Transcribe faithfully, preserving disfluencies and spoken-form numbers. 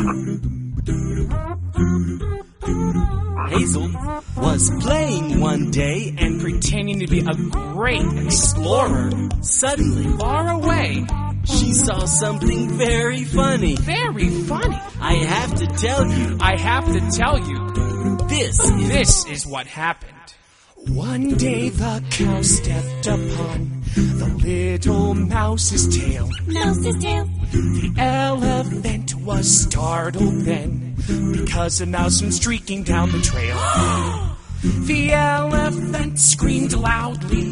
Hazel was playing one day and pretending to be a great explorer. Suddenly, Far away. she saw something very funny. Very funny. I have to tell you, I have to tell you, this is... this is what happened. One day the cow stepped upon the little mouse's tail. Mouse's tail. The elephant was startled then, because a mouse went streaking down the trail. The elephant screamed loudly.